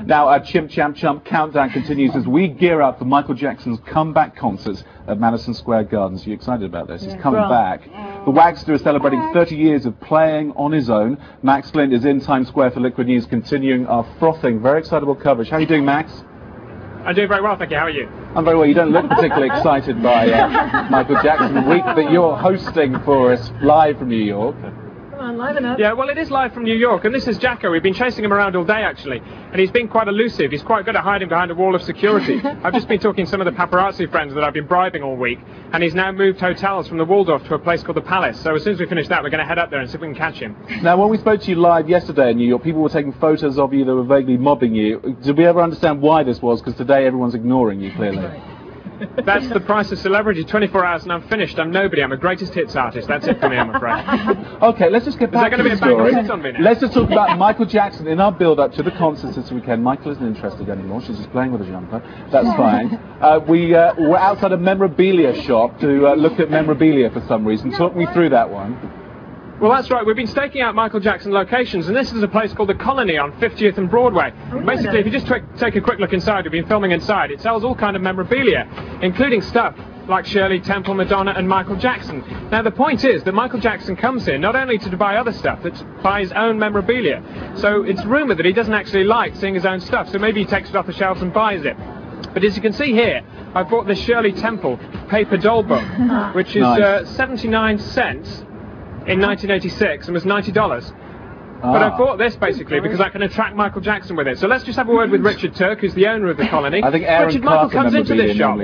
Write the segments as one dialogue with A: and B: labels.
A: Now, our Chimp Champ Chump countdown continues as we gear up for Michael Jackson's comeback concerts at Madison Square Gardens. Are you excited about this? He's coming back. The Wagster is celebrating 30 years of playing on his own. Max Flint is in Times Square for Liquid News, continuing our frothing, very excitable coverage. How are you doing, Max?
B: I'm doing very well, thank you. How are you?
A: I'm very well. You don't look particularly excited by Michael Jackson, the week that you're hosting for us live from New York.
C: Come on, live enough.
B: Yeah, well, it is live from New York, and this is Jacko. We've been chasing him around all day, actually, and he's been quite elusive. He's quite good at hiding behind a wall of security. I've just been talking to some of the paparazzi friends that I've been bribing all week, and he's now moved hotels from the Waldorf to a place called the Palace. So as soon as we finish that, we're going to head up there and see if we can catch him.
A: Now, when we spoke to you live yesterday in New York, people were taking photos of you that were vaguely mobbing you. Did we ever understand why this was? Because today everyone's ignoring you, clearly.
B: That's the price of celebrity. 24 hours and I'm finished. I'm nobody. I'm a greatest hits artist. That's it for me, I'm afraid.
A: Okay, let's just get back to the story. Let's just talk about Michael Jackson in our build-up to the concerts this weekend. Michael isn't interested anymore. She's just playing with a jumper. That's fine. We're outside a memorabilia shop to look at memorabilia for some reason. Talk me through that one.
B: Well, that's right. We've been staking out Michael Jackson locations, and this is a place called the Colony on 50th and Broadway. Basically, if you just take a quick look inside, we've been filming inside, it sells all kind of memorabilia, including stuff like Shirley Temple, Madonna, and Michael Jackson. Now, the point is that Michael Jackson comes here not only to buy other stuff, but to buy his own memorabilia. So it's rumoured that he doesn't actually like seeing his own stuff, so maybe he takes it off the shelves and buys it. But as you can see here, I bought this Shirley Temple paper doll book, which is 79 cents. In 1986 and was $90. But I bought this basically because I can attract Michael Jackson with it. So let's just have a word with Richard Turk, who's the owner of the Colony.
A: I think
B: Richard, Michael comes into this shop.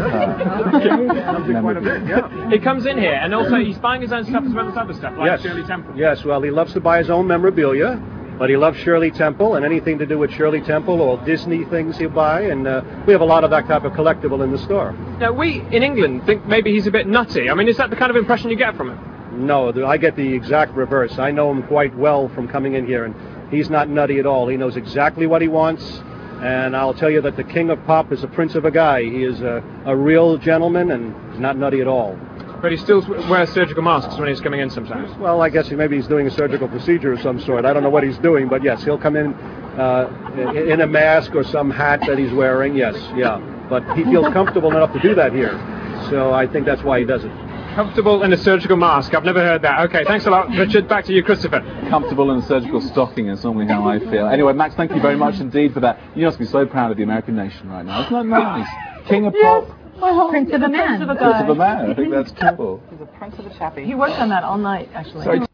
B: He comes in here and also he's buying his own stuff as well as other stuff, like Shirley Temple.
D: Yes, well, he loves to buy his own memorabilia, but he loves Shirley Temple, and anything to do with Shirley Temple or Disney things he'll buy, and we have a lot of that type of collectible in the store.
B: Now, we in England think maybe he's a bit nutty. I mean, is that the kind of impression you get from him?
D: No, I get the exact reverse. I know him quite well from coming in here, and he's not nutty at all. He knows exactly what he wants, and I'll tell you that the king of pop is a prince of a guy. He is a real gentleman, and he's not nutty at all.
B: But he still wears surgical masks when he's coming in sometimes.
D: Well, I guess maybe he's doing a surgical procedure of some sort. I don't know what he's doing, but yes, he'll come in a mask or some hat that he's wearing, yes, yeah. But he feels comfortable enough to do that here, so I think that's why he does it.
B: Comfortable in a surgical mask. I've never heard that. Okay, thanks a lot, Richard. Back to you, Christopher.
A: Comfortable in a surgical stocking is normally how I feel. Anyway, Max, thank you very much indeed for that. You must be so proud of the American nation right now. Isn't that nice? King of pop.
C: Prince of a man.
A: Prince of a man. I think that's cool.
C: He's a prince of a chappie. He worked on that all night, actually.
A: Sorry,